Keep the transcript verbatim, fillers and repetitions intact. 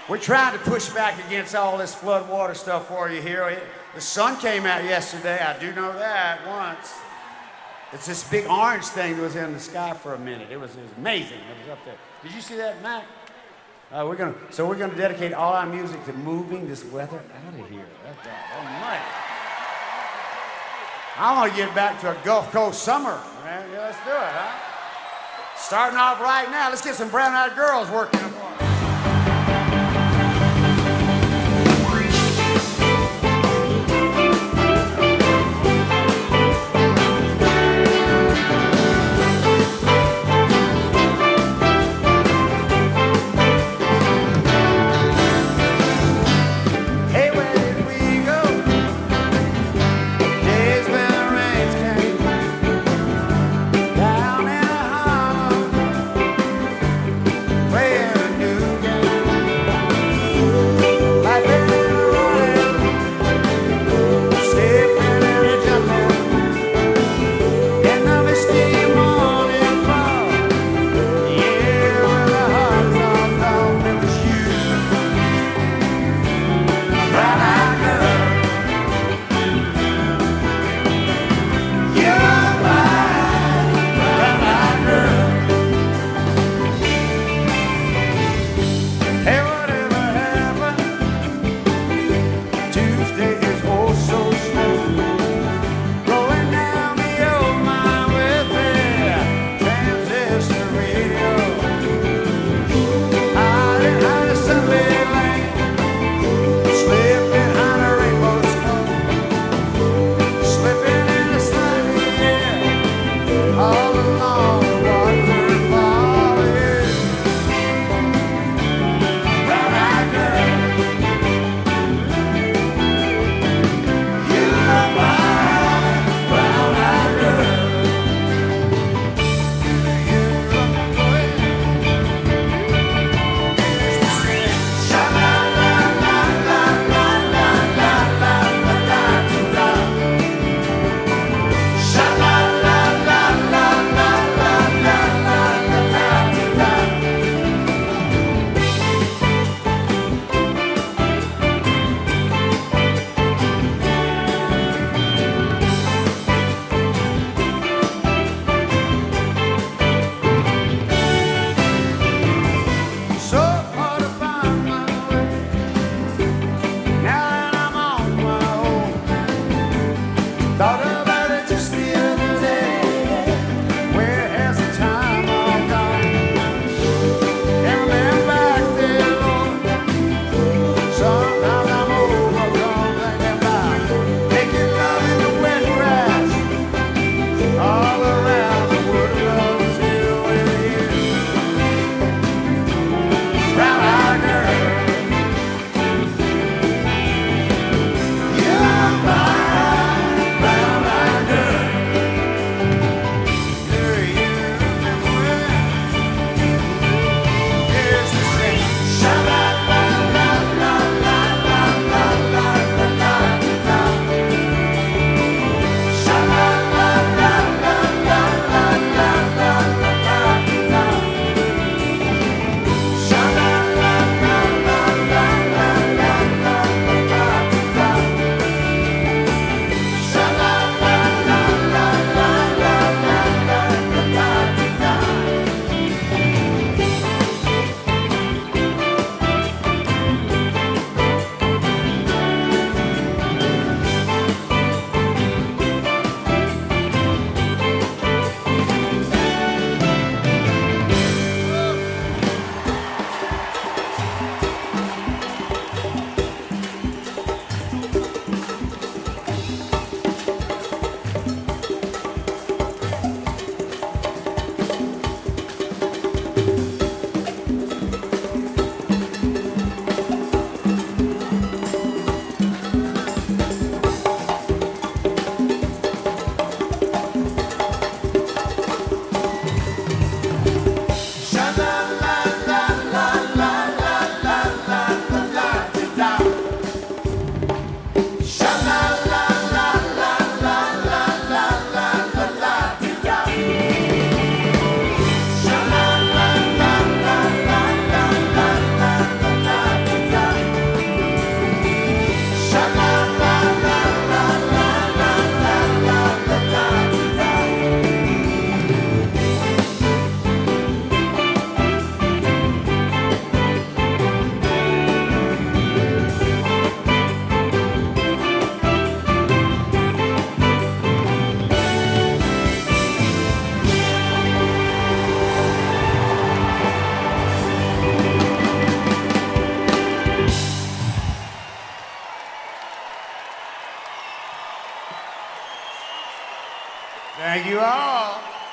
We're trying to push back against all this flood water stuff for you here. The sun came out yesterday. I do know that once. It's this big orange thing that was in the sky for a minute. It was, it was amazing. It was up there. Did you see that, Mac? Uh, we're gonna, so we're going to dedicate all our music to moving this weather out of here. That's God almighty. I want to get back to a Gulf Coast summer, man. Yeah, let's do it, huh? Starting off right now. Let's get some brown-eyed girls working for us. Down in a hollow, where Thank you all.